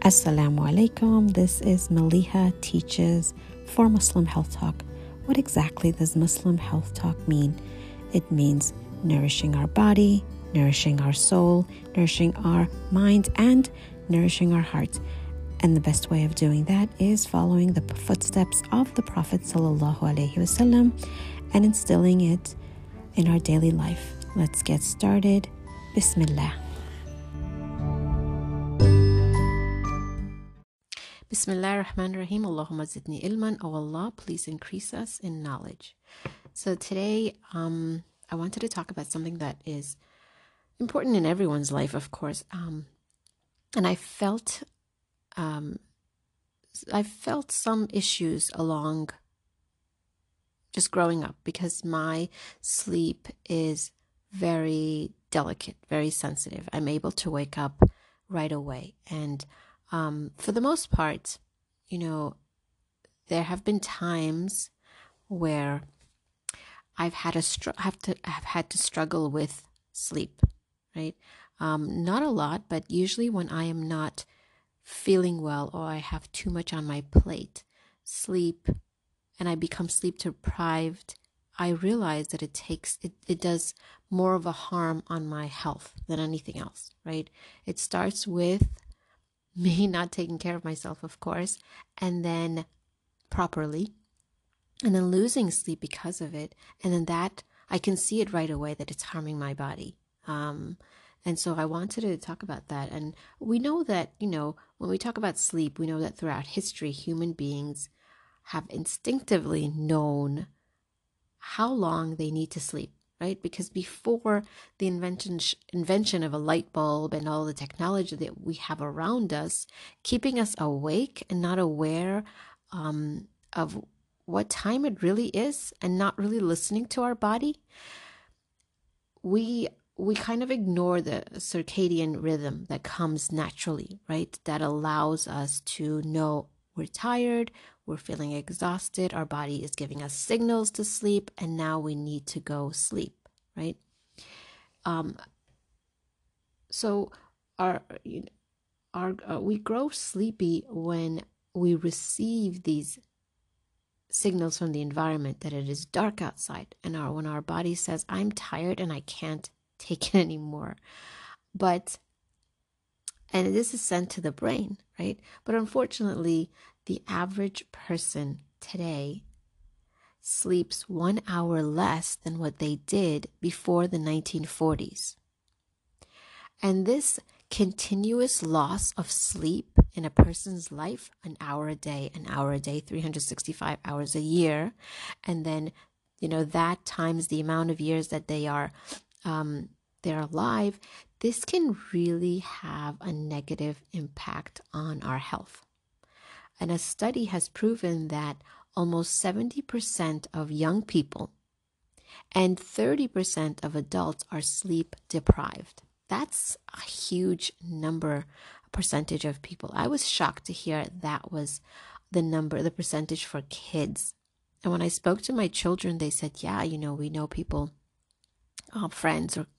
Assalamu alaikum. This is Maliha Teaches for Muslim Health Talk. What exactly does Muslim Health Talk mean? It means nourishing our body, nourishing our soul, nourishing our mind, and nourishing our heart. And the best way of doing that is following the footsteps of the Prophet ﷺ and instilling it in our daily life. Let's get started. Bismillah. Bismillah ar-Rahman ar-Rahim. Allahumma zidni ilman. Oh Allah, please increase us in knowledge. So today, I wanted to talk about something that is important in everyone's life, of course. And I felt some issues along just growing up because my sleep is very delicate, very sensitive. I'm able to wake up right away. And for the most part, there have been times where I've had to struggle with sleep, right? Not a lot, but usually when I am not feeling well or I have too much on my plate, and I become sleep deprived, I realize that it does more of a harm on my health than anything else, right? It starts with me not taking care of myself, of course, and then properly, and then losing sleep because of it. And then that I can see it right away that it's harming my body. And so I wanted to talk about that. And we know that, when we talk about sleep, we know that throughout history, human beings have instinctively known how long they need to sleep, right? Because before the invention of a light bulb and all the technology that we have around us, keeping us awake and not aware of what time it really is and not really listening to our body, we kind of ignore the circadian rhythm that comes naturally, right? That allows us to know we're tired, we're feeling exhausted, our body is giving us signals to sleep, and now we need to go sleep, right? So we grow sleepy when we receive these signals from the environment that it is dark outside, and when our body says, I'm tired and I can't take it anymore. And this is sent to the brain, right? But unfortunately, the average person today sleeps 1 hour less than what they did before the 1940s. And this continuous loss of sleep in a person's life, an hour a day, 365 hours a year, and then, that times the amount of years that they're alive, this can really have a negative impact on our health. And a study has proven that almost 70% of young people and 30% of adults are sleep deprived. That's a huge percentage of people. I was shocked to hear that was the percentage for kids. And when I spoke to my children, they said, yeah, we know people, friends or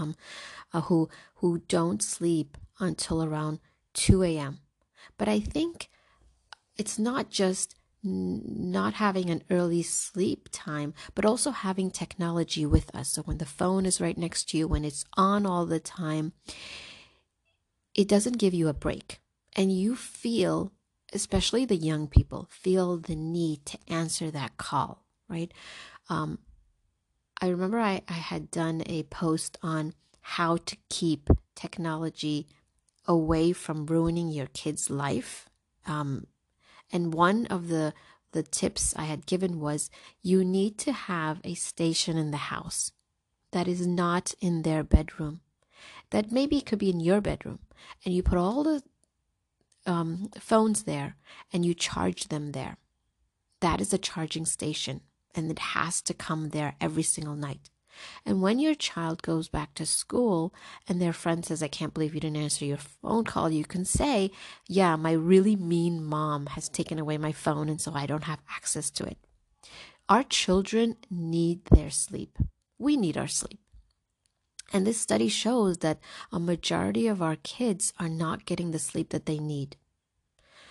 who don't sleep until around 2 a.m. But I think it's not just not having an early sleep time, but also having technology with us. So when the phone is right next to you, when it's on all the time, it doesn't give you a break. And you feel, especially the young people, feel the need to answer that call, right? I remember I had done a post on how to keep technology away from ruining your kid's life. And one of the tips I had given was you need to have a station in the house that is not in their bedroom. That maybe could be in your bedroom. And you put all the phones there and you charge them there. That is a charging station. And it has to come there every single night. And when your child goes back to school and their friend says, I can't believe you didn't answer your phone call, you can say, yeah, my really mean mom has taken away my phone and so I don't have access to it. Our children need their sleep. We need our sleep. And this study shows that a majority of our kids are not getting the sleep that they need.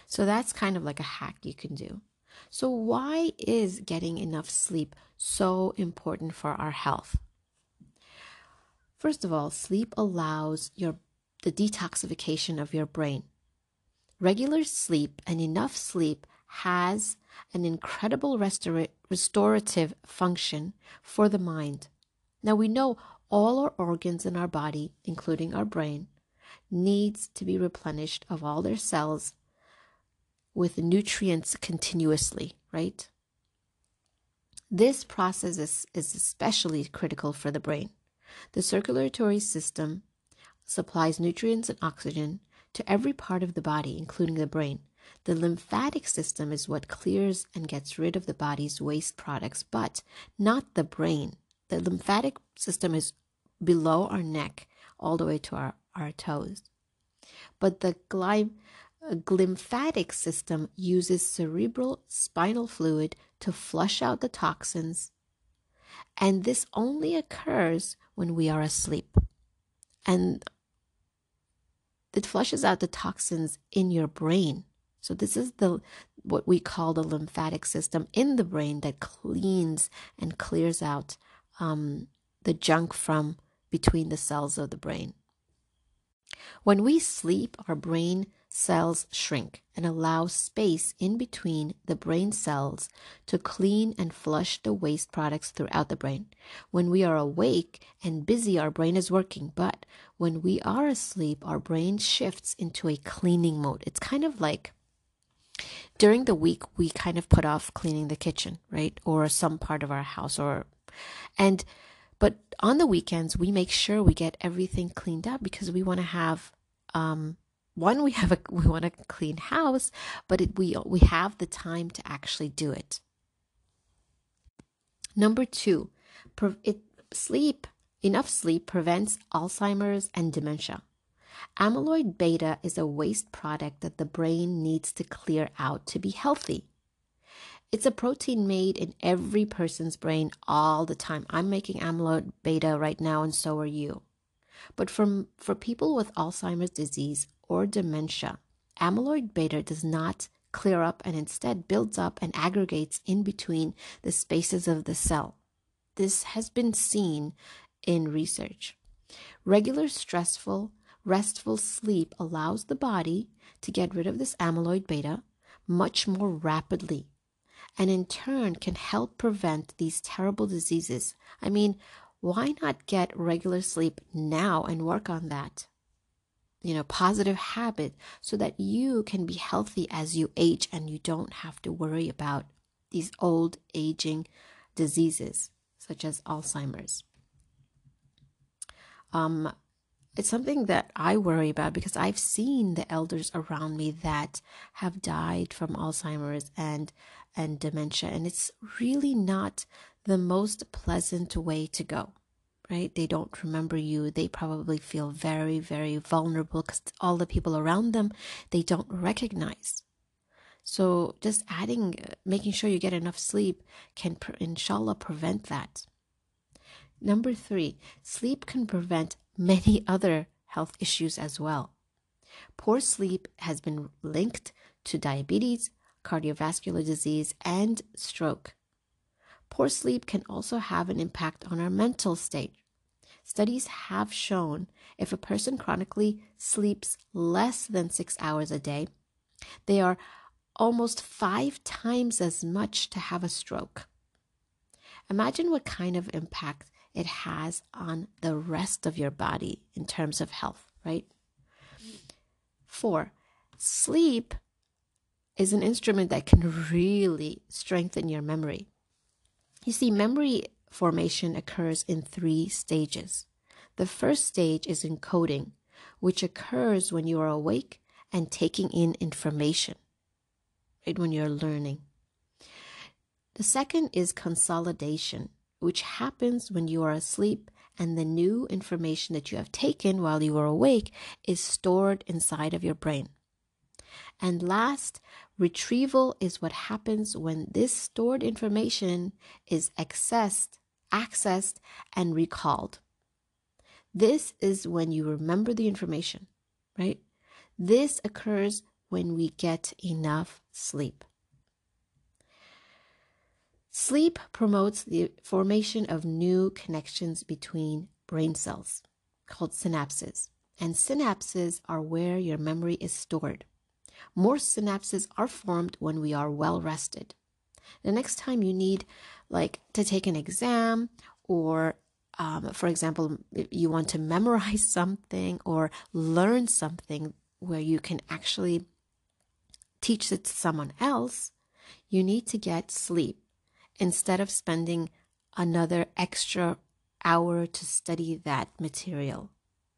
So that's kind of like a hack you can do. So why is getting enough sleep so important for our health? First of all, sleep allows the detoxification of your brain. Regular sleep and enough sleep has an incredible restorative function for the mind. Now we know all our organs in our body, including our brain, needs to be replenished of all their cells with nutrients continuously, right? This process is especially critical for the brain. The circulatory system supplies nutrients and oxygen to every part of the body, including the brain. The lymphatic system is what clears and gets rid of the body's waste products, but not the brain. The lymphatic system is below our neck, all the way to our toes. But the glymphatic system uses cerebral spinal fluid to flush out the toxins, and this only occurs when we are asleep. And it flushes out the toxins in your brain. So this is what we call the lymphatic system in the brain that cleans and clears out the junk from between the cells of the brain. When we sleep, our brain cells shrink and allow space in between the brain cells to clean and flush the waste products throughout the brain. When we are awake and busy, our brain is working, but when we are asleep, our brain shifts into a cleaning mode. It's kind of like during the week, we kind of put off cleaning the kitchen, right? Or some part of our house, but on the weekends, we make sure we get everything cleaned up because we want to have, we want a clean house, but we have the time to actually do it. Number 2, enough sleep prevents Alzheimer's and dementia. Amyloid beta is a waste product that the brain needs to clear out to be healthy. It's a protein made in every person's brain all the time. I'm making amyloid beta right now, and so are you. But for people with Alzheimer's disease or dementia, amyloid beta does not clear up and instead builds up and aggregates in between the spaces of the cell. This has been seen in research. Regular restful sleep allows the body to get rid of this amyloid beta much more rapidly, and in turn can help prevent these terrible diseases. I mean, why not get regular sleep now and work on that, positive habit so that you can be healthy as you age and you don't have to worry about these old aging diseases such as Alzheimer's. It's something that I worry about because I've seen the elders around me that have died from Alzheimer's and dementia, and it's really not the most pleasant way to go, right? They don't remember you. They probably feel very, very vulnerable because all the people around them, they don't recognize. So just making sure you get enough sleep can, inshallah, prevent that. Number 3, sleep can prevent many other health issues as well. Poor sleep has been linked to diabetes, cardiovascular disease, and stroke. Poor sleep can also have an impact on our mental state. Studies have shown if a person chronically sleeps less than 6 hours a day, they are almost 5 times as much to have a stroke. Imagine what kind of impact it has on the rest of your body in terms of health, right? 4, sleep is an instrument that can really strengthen your memory. You see, memory formation occurs in 3 stages. The first stage is encoding, which occurs when you are awake and taking in information, right? When you're learning. The second is consolidation, which happens when you are asleep and the new information that you have taken while you are awake is stored inside of your brain. And last, retrieval is what happens when this stored information is accessed, and recalled. This is when you remember the information, right? This occurs when we get enough sleep. Sleep promotes the formation of new connections between brain cells called synapses. And synapses are where your memory is stored. More synapses are formed when we are well rested. The next time you need to take an exam, or for example, you want to memorize something or learn something where you can actually teach it to someone else, you need to get sleep instead of spending another extra hour to study that material.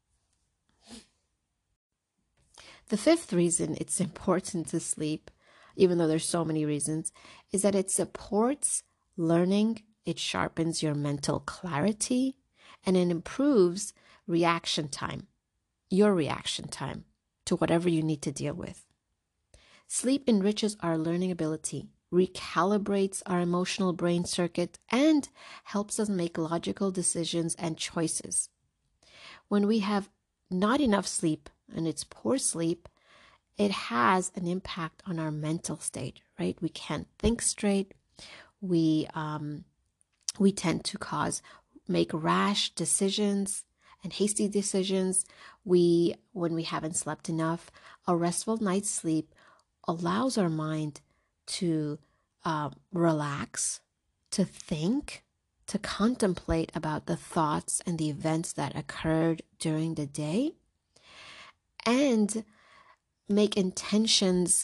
The fifth reason it's important to sleep, even though there's so many reasons, is that it supports learning, it sharpens your mental clarity, and it improves reaction time, your reaction time to whatever you need to deal with. Sleep enriches our learning ability, recalibrates our emotional brain circuit, and helps us make logical decisions and choices. When we have not enough sleep, and it's poor sleep, it has an impact on our mental state, right? We can't think straight. We tend to make rash decisions and hasty decisions. When we haven't slept enough, a restful night's sleep allows our mind to relax, to think, to contemplate about the thoughts and the events that occurred during the day, and make intentions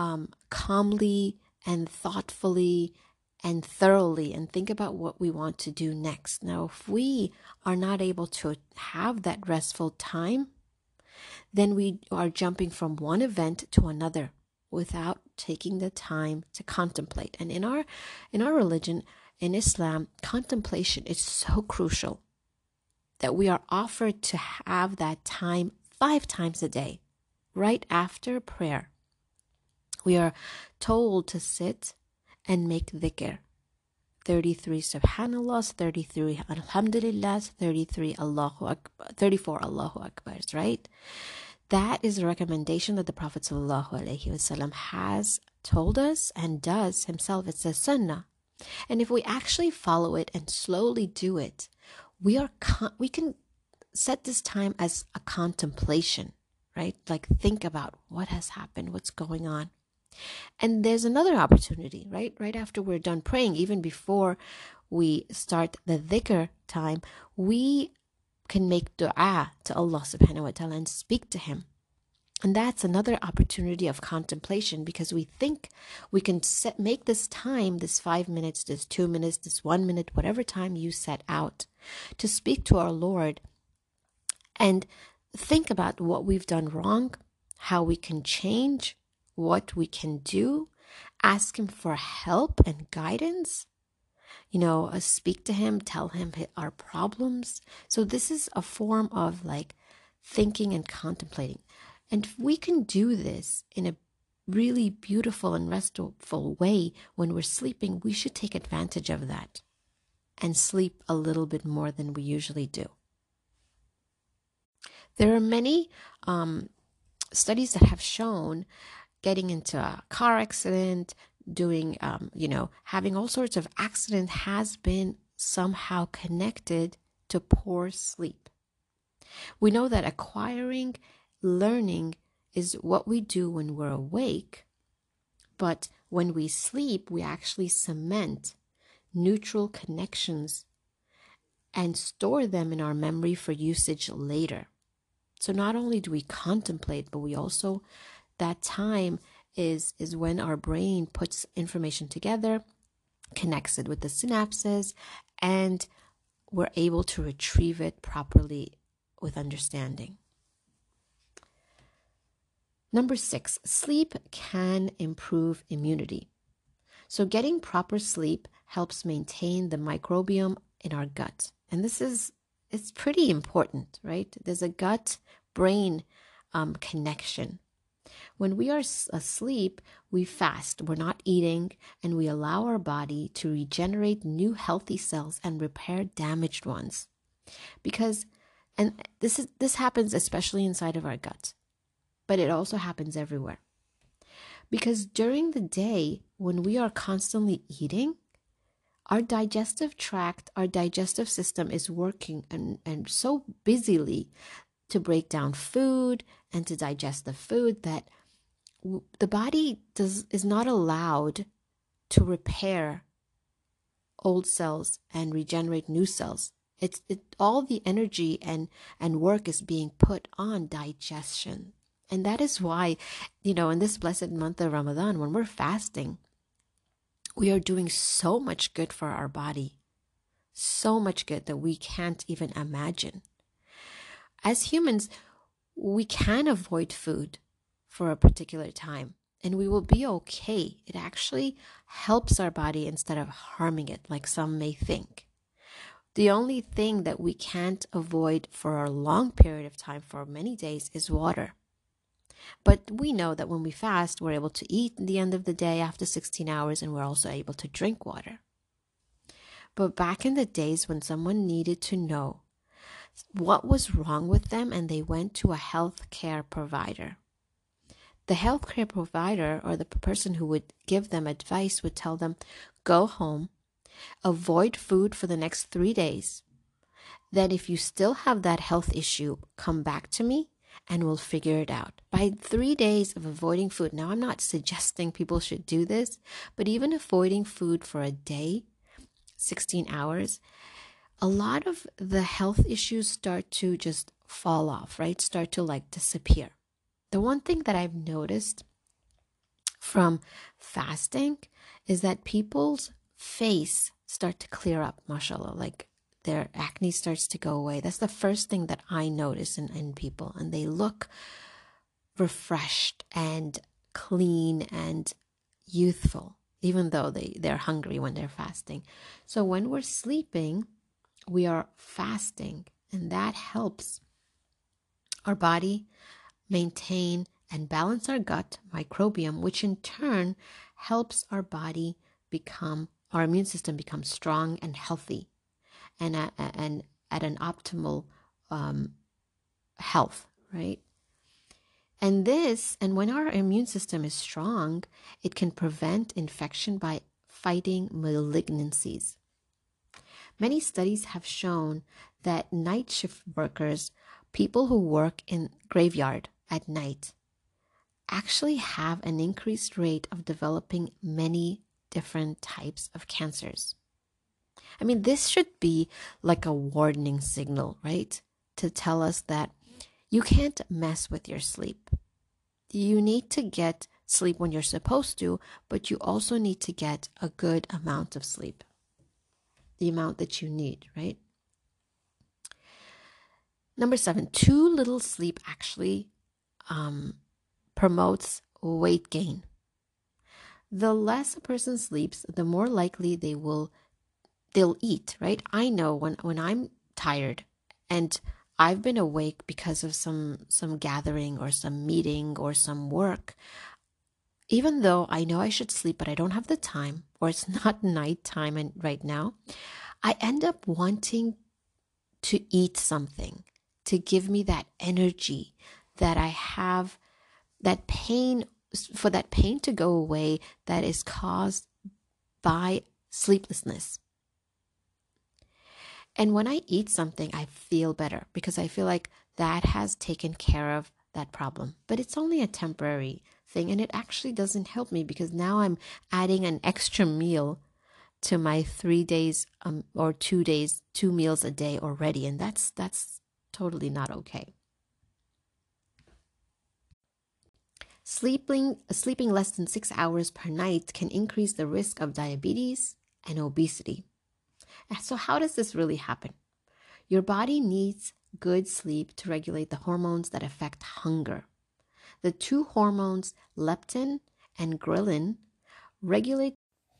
calmly and thoughtfully and thoroughly, and think about what we want to do next. Now, if we are not able to have that restful time, then we are jumping from one event to another without taking the time to contemplate. And in our religion, in Islam, contemplation is so crucial that we are offered to have that time 5 times a day, right after prayer. We are told to sit and make dhikr. 33 subhanallah, 33 alhamdulillah, 34 Allahu Akbars, right? That is a recommendation that the Prophet ﷺ has told us and does himself. It's a sunnah. And if we actually follow it and slowly do it, we can set this time as a contemplation, right? Like, think about what has happened, what's going on. And there's another opportunity, right? Right after we're done praying, even before we start the dhikr time, we can make dua to Allah subhanahu wa ta'ala and speak to him. And that's another opportunity of contemplation, because we think we can make this time, this 5 minutes, this 2 minutes, this 1 minute, whatever time you set out to speak to our Lord and think about what we've done wrong, how we can change, what we can do, ask him for help and guidance, speak to him, tell him our problems. So this is a form of thinking and contemplating. And if we can do this in a really beautiful and restful way when we're sleeping, we should take advantage of that and sleep a little bit more than we usually do. There are many studies that have shown getting into a car accident, doing, having all sorts of accident has been somehow connected to poor sleep. We know that acquiring learning is what we do when we're awake, but when we sleep, we actually cement neutral connections and store them in our memory for usage later. So not only do we contemplate, but we also, that time is when our brain puts information together, connects it with the synapses, and we're able to retrieve it properly with understanding. Number 6, sleep can improve immunity. So getting proper sleep helps maintain the microbiome in our gut. And it's pretty important, right? There's a gut-brain connection. When we are asleep, we fast, we're not eating, and we allow our body to regenerate new healthy cells and repair damaged ones. And this happens especially inside of our gut, but it also happens everywhere. Because during the day, when we are constantly eating, our digestive tract, our digestive system is working and so busily to break down food and to digest the food that the body is not allowed to repair old cells and regenerate new cells. All the energy and work is being put on digestion. And that is why, in this blessed month of Ramadan, when we're fasting, we are doing so much good for our body. So much good that we can't even imagine. As humans, we can avoid food for a particular time and we will be okay. It actually helps our body instead of harming it, like some may think. The only thing that we can't avoid for a long period of time, for many days, is water. But we know that when we fast, we're able to eat at the end of the day after 16 hours, and we're also able to drink water. But back in the days when someone needed to know what was wrong with them and they went to a healthcare provider, the healthcare provider or the person who would give them advice would tell them, go home, avoid food for the next 3 days. Then if you still have that health issue, come back to me and we'll figure it out. By 3 days of avoiding food, now I'm not suggesting people should do this, but even avoiding food for a day, 16 hours, a lot of the health issues start to just fall off, right? Start to disappear. The one thing that I've noticed from fasting is that people's face start to clear up, mashallah, their acne starts to go away. That's the first thing that I notice in people. And they look refreshed and clean and youthful, even though they're hungry when they're fasting. So when we're sleeping, we are fasting, and that helps our body maintain and balance our gut microbiome, which in turn helps our immune system become strong and healthy and at an optimal health, right? And when our immune system is strong, it can prevent infection by fighting malignancies. Many studies have shown that night shift workers, people who work in graveyard at night, actually have an increased rate of developing many different types of cancers. I mean, this should be like a warning signal, right? To tell us that you can't mess with your sleep. You need to get sleep when you're supposed to, but you also need to get a good amount of sleep. The amount that you need, right? Number 7, too little sleep actually promotes weight gain. The less a person sleeps, the more likely they'll eat, right? I know when I'm tired and I've been awake because of some gathering or some meeting or some work, even though I know I should sleep, but I don't have the time, or it's not nighttime and right now, I end up wanting to eat something to give me that energy that I have, that pain, for that pain to go away that is caused by sleeplessness. And when I eat something, I feel better because I feel like that has taken care of that problem. But it's only a temporary thing, and it actually doesn't help me because now I'm adding an extra meal to my 3 days or 2 days, 2 meals a day already, and that's totally not okay. Sleeping less than 6 hours per night can increase the risk of diabetes and obesity. So how does this really happen? Your body needs good sleep to regulate the hormones that affect hunger. The two hormones, leptin and ghrelin, regulate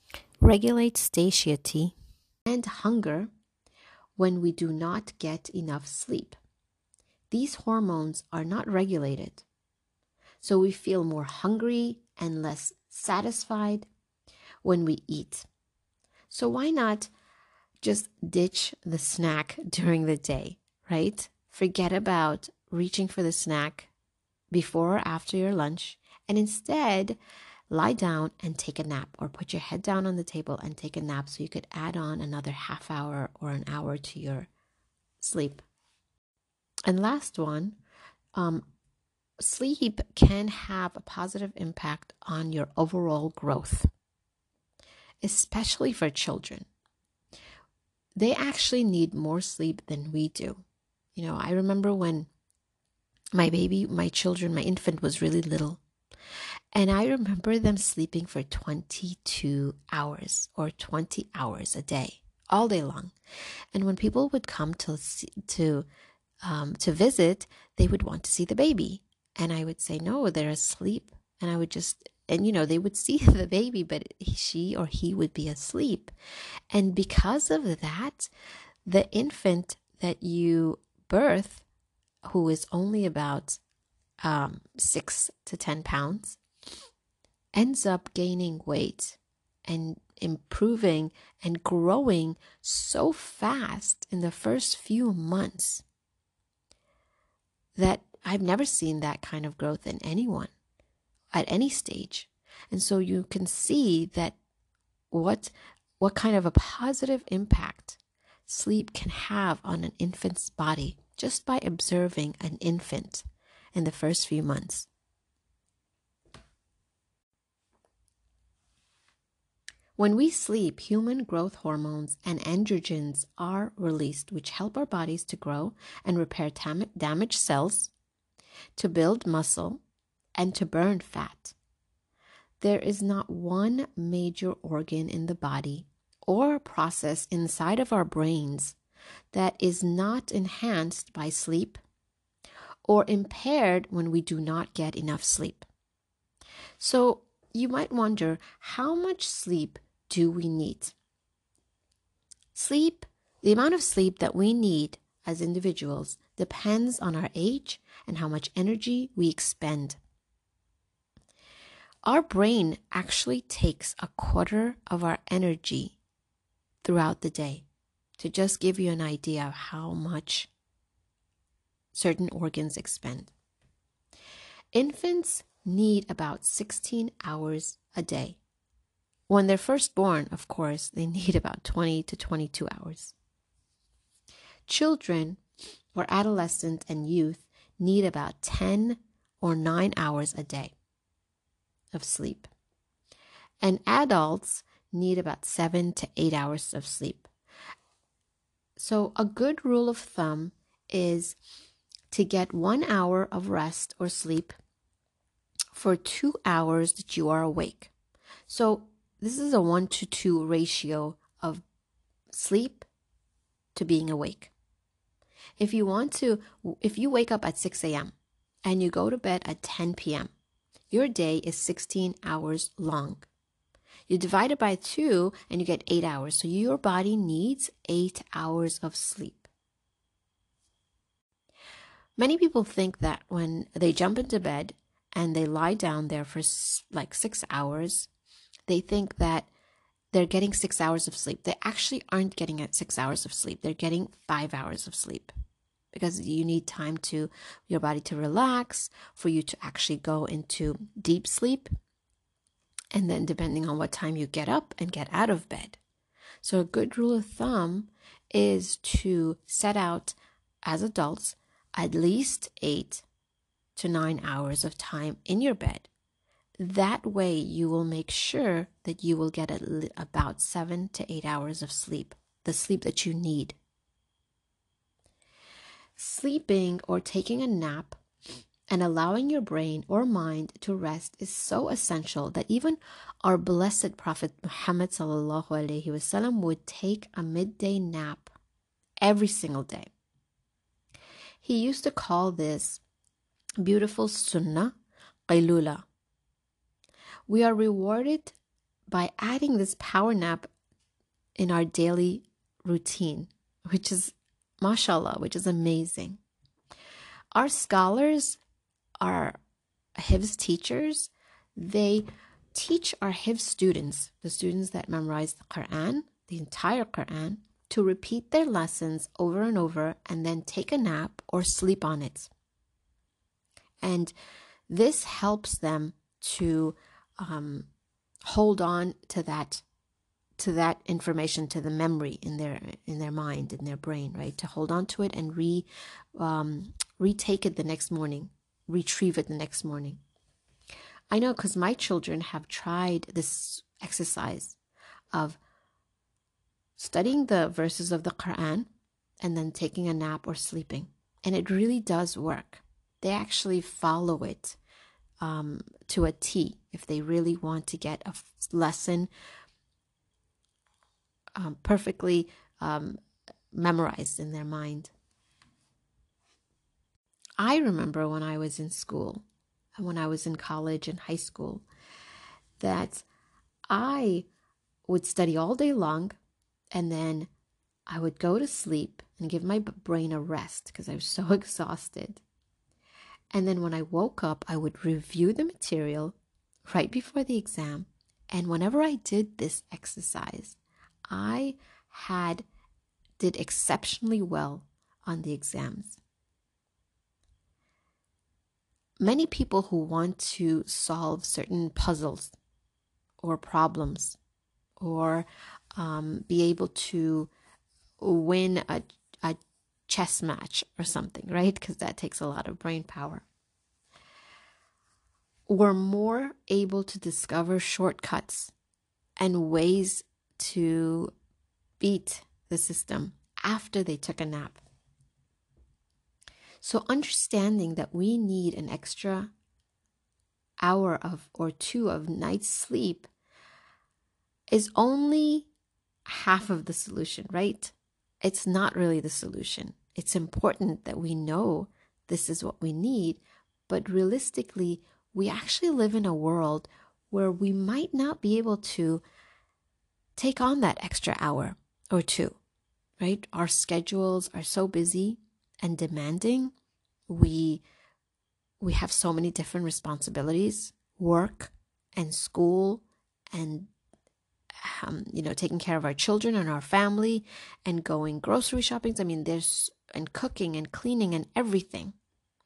satiety and hunger when we do not get enough sleep. These hormones are not regulated, so we feel more hungry and less satisfied when we eat. So why not just ditch the snack during the day, right? Forget about reaching for the snack before or after your lunch, and instead lie down and take a nap, or put your head down on the table and take a nap so you could add on another half hour or an hour to your sleep. And last one, sleep can have a positive impact on your overall growth, especially for children. They actually need more sleep than we do. I remember when my infant was really little, and I remember them sleeping for 22 hours or 20 hours a day, all day long. And when people would come to visit, they would want to see the baby. And I would say, no, they're asleep. And I would they would see the baby, but she or he would be asleep. And because of that, the infant that you birth, who is only about 6 to 10 pounds, ends up gaining weight and improving and growing so fast in the first few months that I've never seen that kind of growth in anyone at any stage. And so you can see that what kind of a positive impact sleep can have on an infant's body just by observing an infant in the first few months. When we sleep, human growth hormones and androgens are released, which help our bodies to grow and repair damaged cells, to build muscle, and to burn fat. There is not one major organ in the body or process inside of our brains that is not enhanced by sleep or impaired when we do not get enough sleep. So you might wonder, how much sleep do we need? Sleep, the amount of sleep that we need as individuals, depends on our age and how much energy we expend. Our brain actually takes a quarter of our energy throughout the day, to just give you an idea of how much certain organs expend. Infants need about 16 hours a day. When they're first born, of course, they need about 20 to 22 hours. Children or adolescent and youth need about 10 or 9 hours a day of sleep. And adults need about 7 to 8 hours of sleep. So a good rule of thumb is to get 1 hour of rest or sleep for 2 hours that you are awake. So this is a 1-to-2 ratio of sleep to being awake. If you wake up at 6 a.m. and you go to bed at 10 p.m., your day is 16 hours long. You divide it by 2 and you get 8 hours. So your body needs 8 hours of sleep. Many people think that when they jump into bed and they lie down there for like 6 hours, they think that they're getting 6 hours of sleep. They actually aren't getting 6 hours of sleep. They're getting 5 hours of sleep, because you need time to your body to relax, for you to actually go into deep sleep. And then depending on what time you get up and get out of bed. So a good rule of thumb is to set out as adults at least 8 to 9 hours of time in your bed. That way you will make sure that you will get about 7 to 8 hours of sleep, the sleep that you need. Sleeping or taking a nap and allowing your brain or mind to rest is so essential that even our blessed Prophet Muhammad sallallahu alaihi wasallam would take a midday nap every single day. He used to call this beautiful sunnah qaylula. We are rewarded by adding this power nap in our daily routine, which is mashallah, which is amazing. Our scholars, our Hifz teachers, they teach our Hifz students, the students that memorize the Quran, the entire Quran, to repeat their lessons over and over and then take a nap or sleep on it. And this helps them to hold on to that information, to the memory in their mind, in their brain, right? To hold on to it and retake it the next morning, retrieve it the next morning. I know, because my children have tried this exercise of studying the verses of the Quran and then taking a nap or sleeping. And it really does work. They actually follow it to a T if they really want to get a lesson perfectly memorized in their mind. I remember when I was in school, when I was in college and high school, that I would study all day long, and then I would go to sleep and give my brain a rest because I was so exhausted. And then when I woke up, I would review the material right before the exam. And whenever I did this exercise, I did exceptionally well on the exams. Many people who want to solve certain puzzles or problems or be able to win a chess match or something, right? Because that takes a lot of brain power. Were more able to discover shortcuts and ways to beat the system after they took a nap. So understanding that we need an extra hour or two of night sleep is only half of the solution, right? It's not really the solution. It's important that we know this is what we need, but realistically, we actually live in a world where we might not be able to take on that extra hour or two, right? Our schedules are so busy and demanding. We have so many different responsibilities, work and school and taking care of our children and our family and going grocery shopping. I mean, and cooking and cleaning and everything.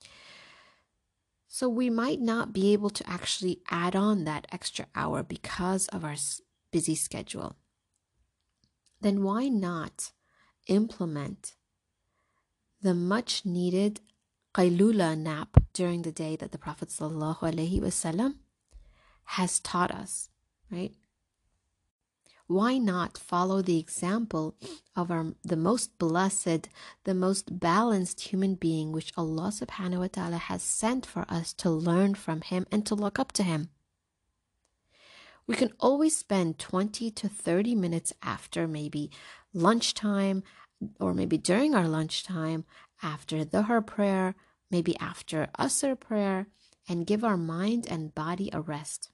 So we might not be able to actually add on that extra hour because of our busy schedule. Then why not implement the much needed qaylula nap during the day that the Prophet ﷺ has taught us, right? Why not follow the example of the most blessed, the most balanced human being which Allah subhanahu wa ta'ala has sent for us to learn from him and to look up to him? We can always spend 20 to 30 minutes after maybe lunchtime or maybe during our lunchtime, after the Dhuhr prayer, maybe after Asr prayer, and give our mind and body a rest.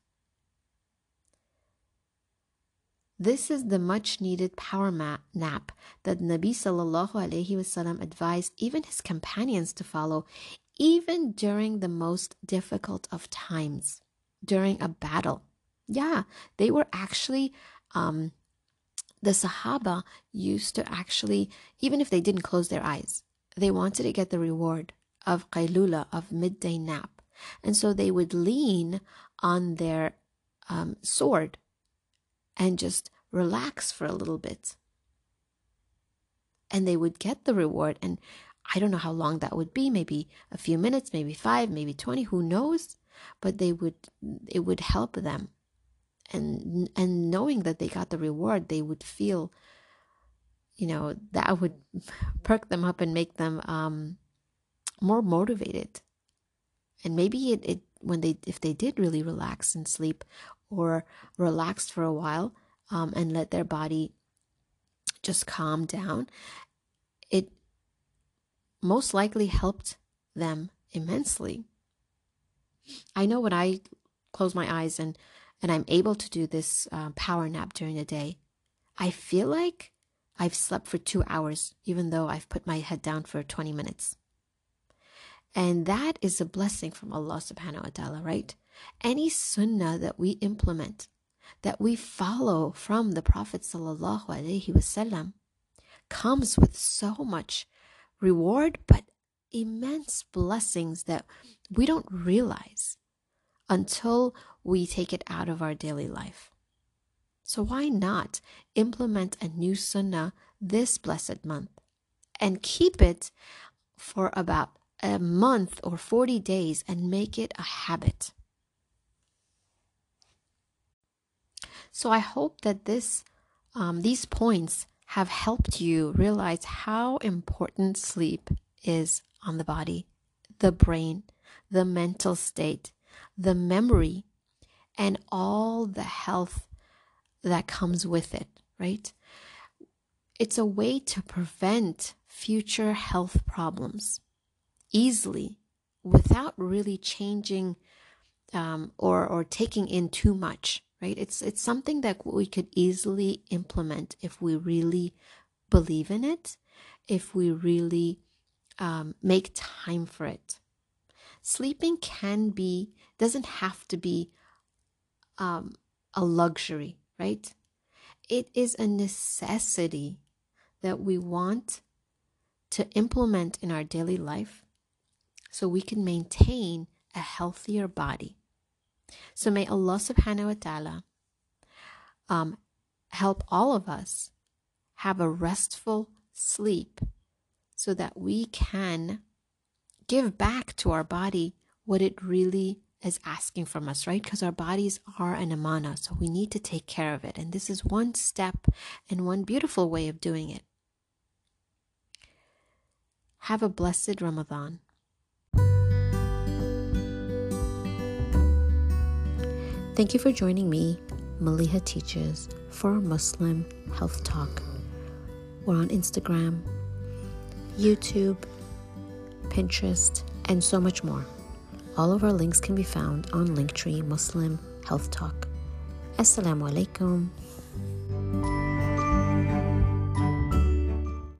This is the much needed power nap that Nabi sallallahu alaihi wasallam advised even his companions to follow, even during the most difficult of times, during a battle. Yeah, they were actually, the Sahaba used to actually, even if they didn't close their eyes, they wanted to get the reward of qaylula, of midday nap. And so they would lean on their sword and just relax for a little bit. And they would get the reward. And I don't know how long that would be, maybe a few minutes, maybe 5, maybe 20, who knows? But it would help them. And knowing that they got the reward, they would feel, that would perk them up and make them more motivated. And maybe if they did really relax and sleep or relaxed for a while, and let their body just calm down, it most likely helped them immensely. I know when I close my eyes and I'm able to do this power nap during the day, I feel like I've slept for 2 hours, even though I've put my head down for 20 minutes. And that is a blessing from Allah subhanahu wa ta'ala, right? Any sunnah that we implement, that we follow from the Prophet sallallahu alaihi wasallam, comes with so much reward, but immense blessings that we don't realize. until we take it out of our daily life. So why not implement a new sunnah this blessed month and keep it for about a month or 40 days and make it a habit? So I hope that these points have helped you realize how important sleep is on the body, the brain, the mental state, the memory, and all the health that comes with it, right? It's a way to prevent future health problems easily without really changing or taking in too much, right? It's something that we could easily implement if we really believe in it, if we really make time for it. Sleeping doesn't have to be a luxury, right? It is a necessity that we want to implement in our daily life so we can maintain a healthier body. So may Allah subhanahu wa ta'ala help all of us have a restful sleep so that we can give back to our body what it really is asking from us, right? Because our bodies are an amana, so we need to take care of it. And this is one step and one beautiful way of doing it. Have a blessed Ramadan. Thank you for joining me, Maliha Teaches, for Muslim Health Talk. We're on Instagram, YouTube, Pinterest, and so much more. All of our links can be found on Linktree Muslim Health Talk. Assalamu alaikum.